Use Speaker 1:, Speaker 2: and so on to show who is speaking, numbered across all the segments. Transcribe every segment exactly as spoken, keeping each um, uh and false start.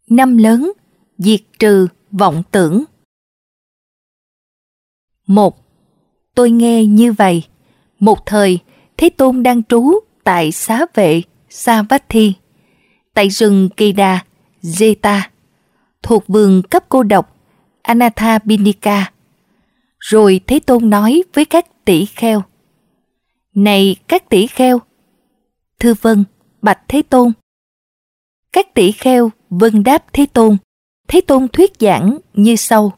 Speaker 1: Năm lớn, diệt trừ vọng tưởng. Một. Tôi nghe như vậy. Một thời, Thế Tôn đang trú tại xá vệ Savatthi, tại rừng Kỳ Đà, Jeta, thuộc vườn cấp cô độc Anathapindika. Rồi Thế Tôn nói với các tỷ kheo: Này các tỷ kheo! Thưa vâng, bạch Thế Tôn. Các tỷ kheo vâng đáp Thế Tôn. Thế Tôn thuyết giảng như sau.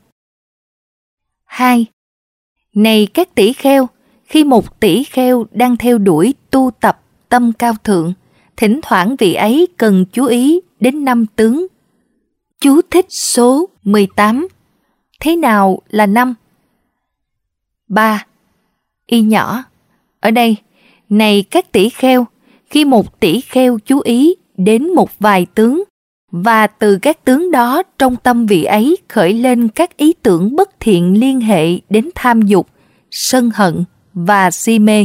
Speaker 1: Hai. Này các tỷ kheo! Khi một tỷ kheo đang theo đuổi tu tập tâm cao thượng, thỉnh thoảng vị ấy cần chú ý đến năm tướng. Chú thích số mười tám. Thế nào là năm? Ba. Y nhỏ. Ở đây, này các tỷ kheo, khi một tỷ kheo chú ý đến một vài tướng, và từ các tướng đó trong tâm vị ấy khởi lên các ý tưởng bất thiện liên hệ đến tham dục, sân hận và si mê.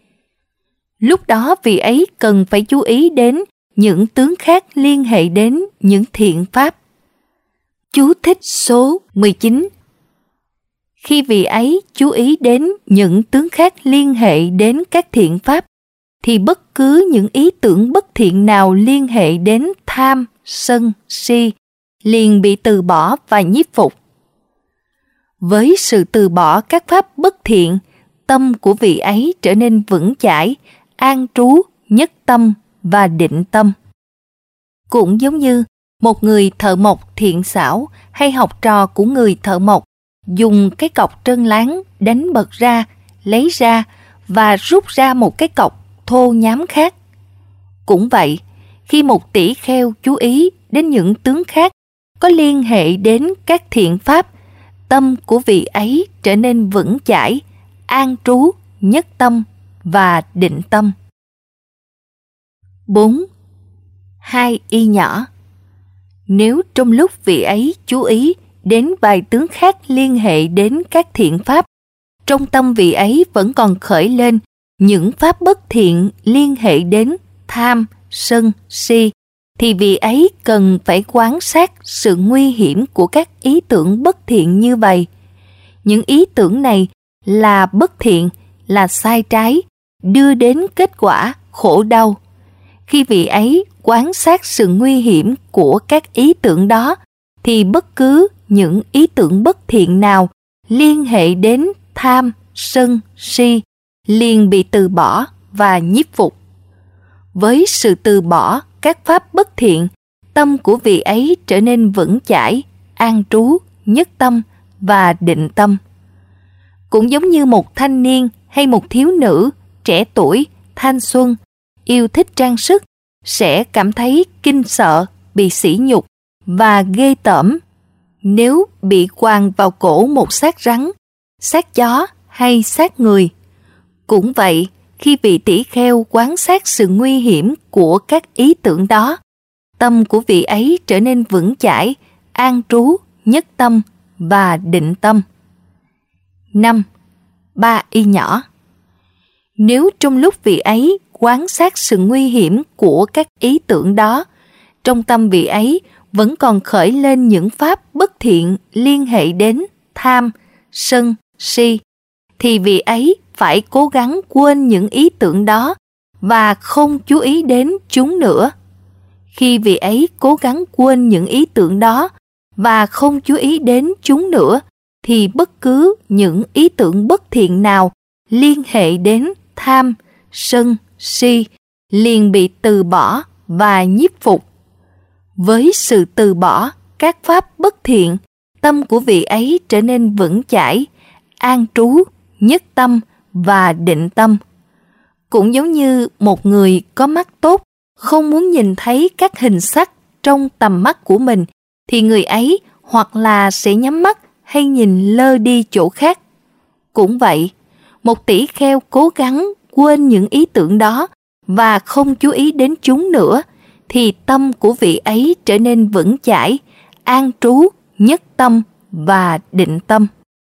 Speaker 1: Lúc đó vị ấy cần phải chú ý đến những tướng khác liên hệ đến những thiện pháp. Chú thích số mười chín. Khi vị ấy chú ý đến những tướng khác liên hệ đến các thiện pháp, thì bất cứ những ý tưởng bất thiện nào liên hệ đến tham, sân, si liền bị từ bỏ và nhiếp phục. Với sự từ bỏ các pháp bất thiện, tâm của vị ấy trở nên vững chãi, an trú, nhất tâm và định tâm. Cũng giống như một người thợ mộc thiện xảo hay học trò của người thợ mộc dùng cái cọc trơn láng đánh bật ra, lấy ra và rút ra một cái cọc thô nhám khác. Cũng vậy, khi một tỷ kheo chú ý đến những tướng khác có liên hệ đến các thiện pháp, tâm của vị ấy trở nên vững chãi, an trú, nhất tâm và định tâm. Bốn. Hai y nhỏ. Nếu trong lúc vị ấy chú ý đến vài tướng khác liên hệ đến các thiện pháp, trong tâm vị ấy vẫn còn khởi lên những pháp bất thiện liên hệ đến tham, sân, si, thì vị ấy cần phải quan sát sự nguy hiểm của các ý tưởng bất thiện như vậy. Những ý tưởng này là bất thiện, là sai trái, đưa đến kết quả khổ đau. Khi vị ấy quan sát sự nguy hiểm của các ý tưởng đó, thì bất cứ những ý tưởng bất thiện nào liên hệ đến tham, sân, si liền bị từ bỏ và nhiếp phục. Với sự từ bỏ các pháp bất thiện, tâm của vị ấy trở nên vững chãi, an trú, nhất tâm và định tâm. Cũng giống như một thanh niên hay một thiếu nữ trẻ tuổi, thanh xuân, yêu thích trang sức, sẽ cảm thấy kinh sợ, bị sỉ nhục và ghê tởm nếu bị quàng vào cổ một xác rắn, xác chó hay xác người. Cũng vậy, khi vị tỷ kheo quan sát sự nguy hiểm của các ý tưởng đó, tâm của vị ấy trở nên vững chãi, an trú, nhất tâm và định tâm. Năm. Ba y nhỏ. Nếu trong lúc vị ấy quan sát sự nguy hiểm của các ý tưởng đó, trong tâm vị ấy vẫn còn khởi lên những pháp bất thiện liên hệ đến tham, sân, si, thì vị ấy phải cố gắng quên những ý tưởng đó và không chú ý đến chúng nữa. Khi vị ấy cố gắng quên những ý tưởng đó và không chú ý đến chúng nữa, thì bất cứ những ý tưởng bất thiện nào liên hệ đến tham, sân, si liền bị từ bỏ và nhiếp phục. Với sự từ bỏ các pháp bất thiện, tâm của vị ấy trở nên vững chãi, an trú, nhất tâm và định tâm. Cũng giống như một người có mắt tốt, không muốn nhìn thấy các hình sắc trong tầm mắt của mình, thì người ấy hoặc là sẽ nhắm mắt hay nhìn lơ đi chỗ khác. Cũng vậy, một tỷ kheo cố gắng quên những ý tưởng đó và không chú ý đến chúng nữa, thì tâm của vị ấy trở nên vững chãi, an trú, nhất tâm và định tâm.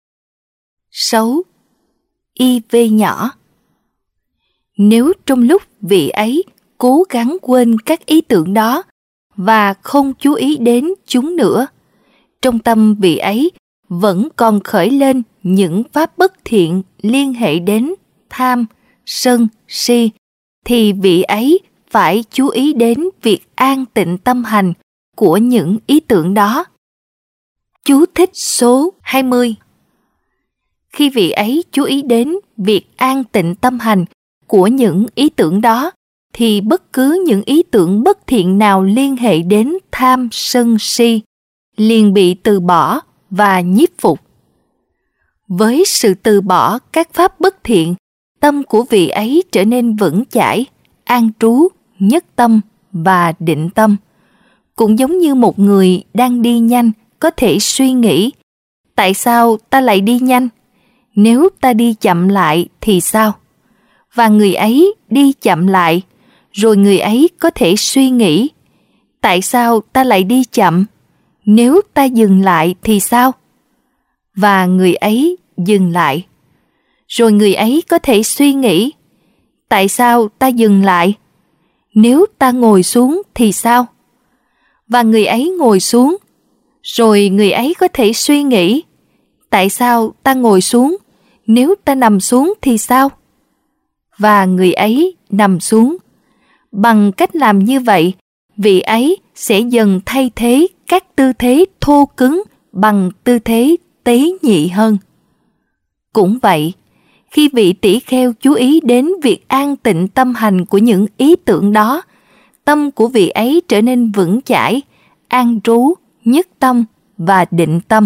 Speaker 1: Sáu. Y V nhỏ. Nếu trong lúc vị ấy cố gắng quên các ý tưởng đó và không chú ý đến chúng nữa. Trong tâm vị ấy vẫn còn khởi lên những pháp bất thiện liên hệ đến tham, sân, si, thì vị ấy phải chú ý đến việc an tịnh tâm hành của những ý tưởng đó. Chú thích số hai mươi. Khi vị ấy chú ý đến việc an tịnh tâm hành của những ý tưởng đó, thì bất cứ những ý tưởng bất thiện nào liên hệ đến tham, sân, si liền bị từ bỏ và nhiếp phục. Với sự từ bỏ các pháp bất thiện, tâm của vị ấy trở nên vững chãi, an trú, nhất tâm và định tâm. Cũng giống như một người đang đi nhanh có thể suy nghĩ, tại sao ta lại đi nhanh? Nếu ta đi chậm lại thì sao? Và người ấy đi chậm lại, rồi người ấy có thể suy nghĩ, tại sao ta lại đi chậm? Nếu ta dừng lại thì sao? Và người ấy dừng lại. Rồi người ấy có thể suy nghĩ, tại sao ta dừng lại? Nếu ta ngồi xuống thì sao? Và người ấy ngồi xuống. Rồi người ấy có thể suy nghĩ, tại sao ta ngồi xuống? Nếu ta nằm xuống thì sao? Và người ấy nằm xuống. Bằng cách làm như vậy, vị ấy sẽ dần thay thế các tư thế thô cứng bằng tư thế tế nhị hơn. Cũng vậy, khi vị tỷ kheo chú ý đến việc an tịnh tâm hành của những ý tưởng đó, tâm của vị ấy trở nên vững chãi, an trú, nhất tâm và định tâm.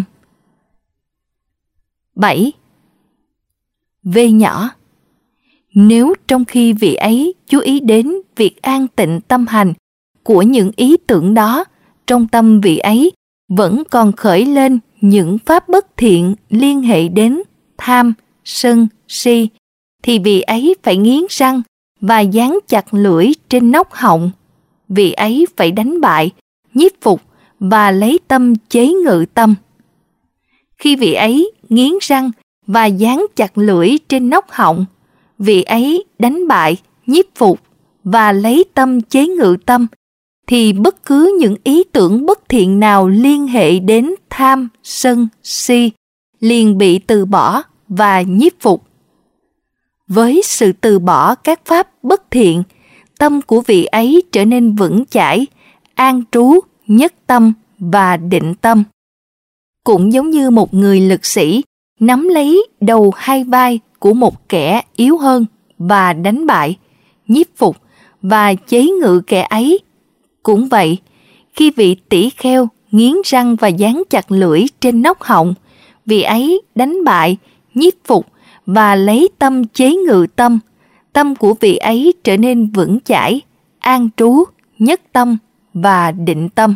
Speaker 1: bảy. V nhỏ. Nếu trong khi vị ấy chú ý đến việc an tịnh tâm hành của những ý tưởng đó, trong tâm vị ấy vẫn còn khởi lên những pháp bất thiện liên hệ đến tham, sân, si, thì vị ấy phải nghiến răng và dán chặt lưỡi trên nóc họng. Vị ấy phải đánh bại, nhiếp phục và lấy tâm chế ngự tâm. Khi vị ấy nghiến răng và dán chặt lưỡi trên nóc họng, vị ấy đánh bại, nhiếp phục và lấy tâm chế ngự tâm, thì bất cứ những ý tưởng bất thiện nào liên hệ đến tham, sân, si liền bị từ bỏ và nhiếp phục. Với sự từ bỏ các pháp bất thiện, tâm của vị ấy trở nên vững chãi, an trú, nhất tâm và định tâm. Cũng giống như một người lực sĩ nắm lấy đầu hai vai của một kẻ yếu hơn và đánh bại, nhiếp phục và chế ngự kẻ ấy. Cũng vậy, khi vị tỷ kheo nghiến răng và dán chặt lưỡi trên nóc họng, vị ấy đánh bại, nhiếp phục và lấy tâm chế ngự tâm. Tâm của vị ấy trở nên vững chãi, an trú, nhất tâm và định tâm.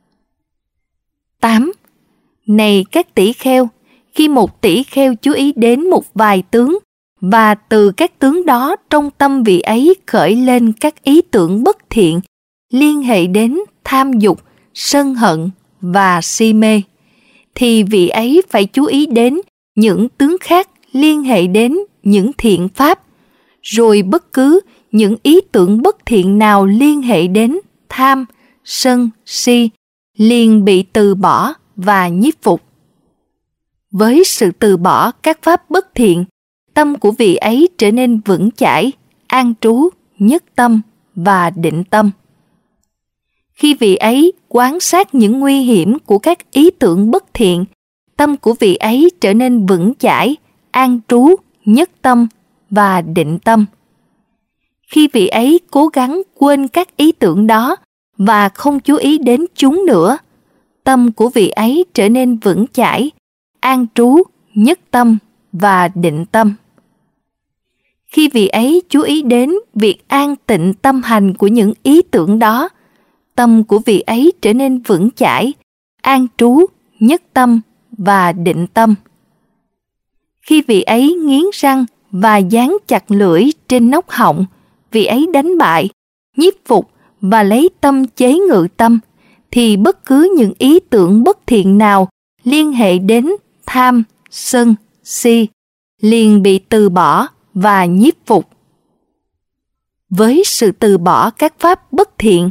Speaker 1: tám. Này các tỷ kheo, khi một tỷ kheo chú ý đến một vài tướng, và từ các tướng đó trong tâm vị ấy khởi lên các ý tưởng bất thiện liên hệ đến tham dục, sân hận và si mê, thì vị ấy phải chú ý đến những tướng khác liên hệ đến những thiện pháp, rồi bất cứ những ý tưởng bất thiện nào liên hệ đến tham, sân, si liền bị từ bỏ và nhiếp phục. Với sự từ bỏ các pháp bất thiện, tâm của vị ấy trở nên vững chãi, an trú, nhất tâm và định tâm. Khi vị ấy quan sát những nguy hiểm của các ý tưởng bất thiện, tâm của vị ấy trở nên vững chãi, an trú, nhất tâm và định tâm. Khi vị ấy cố gắng quên các ý tưởng đó và không chú ý đến chúng nữa, tâm của vị ấy trở nên vững chãi, an trú, nhất tâm và định tâm. Khi vị ấy chú ý đến việc an tịnh tâm hành của những ý tưởng đó, tâm của vị ấy trở nên vững chãi, an trú, nhất tâm và định tâm. Khi vị ấy nghiến răng và dán chặt lưỡi trên nóc họng, vị ấy đánh bại, nhiếp phục và lấy tâm chế ngự tâm, thì bất cứ những ý tưởng bất thiện nào liên hệ đến tham, sân, si liền bị từ bỏ và nhiếp phục. Với sự từ bỏ các pháp bất thiện,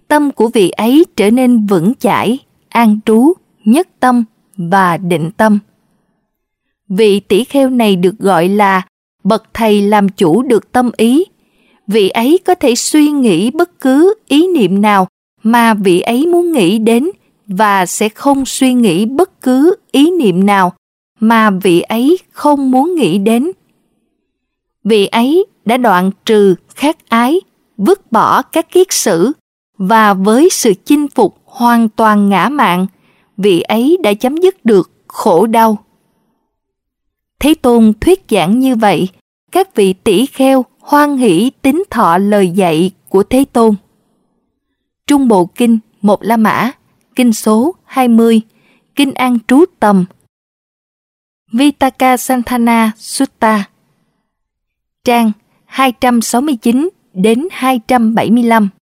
Speaker 1: tâm của vị ấy trở nên vững chãi, an trú, nhất tâm và định tâm. Vị tỷ kheo này được gọi là bậc thầy làm chủ được tâm ý. Vị ấy có thể suy nghĩ bất cứ ý niệm nào mà vị ấy muốn nghĩ đến và sẽ không suy nghĩ bất cứ ý niệm nào mà vị ấy không muốn nghĩ đến. Vị ấy đã đoạn trừ khát ái, vứt bỏ các kiết sử, và với sự chinh phục hoàn toàn ngã mạn, vị ấy đã chấm dứt được khổ đau. Thế Tôn thuyết giảng như vậy, các vị tỷ kheo hoan hỷ tín thọ lời dạy của Thế Tôn. Trung Bộ Kinh Một La Mã, Kinh số hai mươi, Kinh An Trú Tầm, Vitaka Santhana Sutta, trang hai trăm sáu mươi chín đến hai trăm bảy mươi lăm.